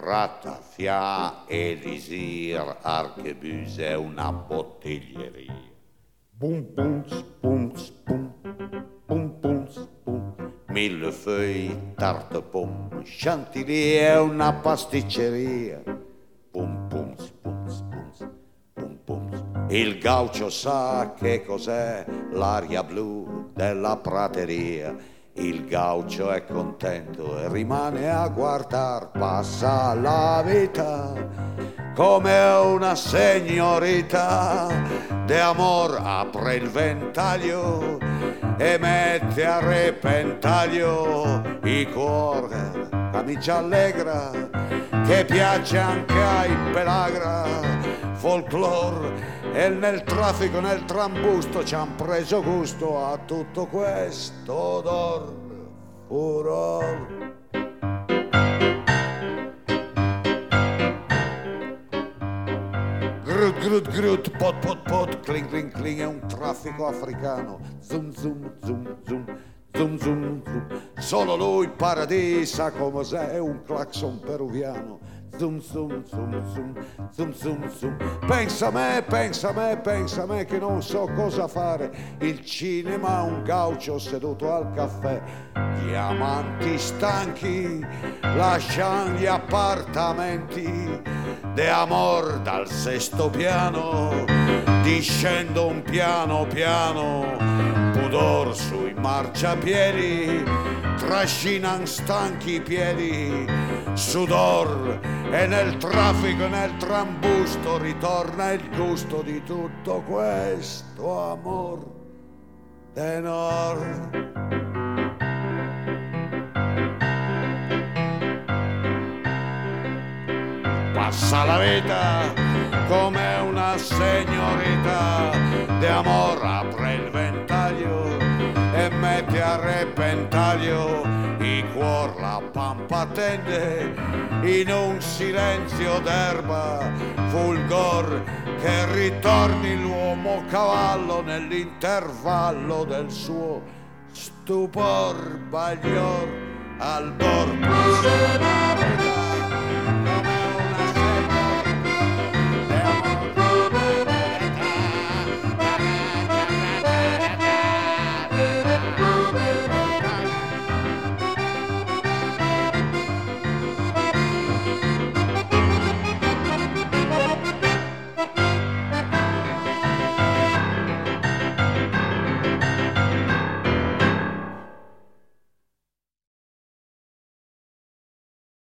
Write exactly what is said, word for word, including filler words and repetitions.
Ratafia, elisir, archebus è una bottiglieria. Bum bum spum spum, bum bum spum, millefeuille, tarte pomme, chantilly è una pasticceria. Bum bum spum spum, bum bum spum. Il gaucho sa che cos'è l'aria blu della prateria. Il gaucho è contento e rimane a guardar, passa la vita come una signorita. De amor apre il ventaglio e mette a repentaglio i cuori, camicia allegra che piace anche ai pelagra. Folklore e nel traffico, nel trambusto ci han preso gusto a tutto questo odor furor. Grut grut grut, pot pot pot, cling cling cling, è un traffico africano. Zoom zoom zoom zoom, zoom zoom zoom. Solo lui paradisa come se è un clacson peruviano. Zoom zoom zoom zoom zoom zoom zoom. Pensa a me, pensa a me, pensa a me che non so cosa fare. Il cinema, un gaucho seduto al caffè. Diamanti stanchi lasciano gli appartamenti. De amor dal sesto piano discendo un piano piano. Pudor sui marciapiedi trascinan stanchi i piedi. Sudor e nel traffico e nel trambusto ritorna il gusto di tutto questo amor del nord. Passa la vita come una signorita, de amor apre il ventaglio e mette a repentaglio i cuor, la pampa tende in un silenzio d'erba. Fulgor che ritorni l'uomo cavallo nell'intervallo del suo stupor, baglior al bordo.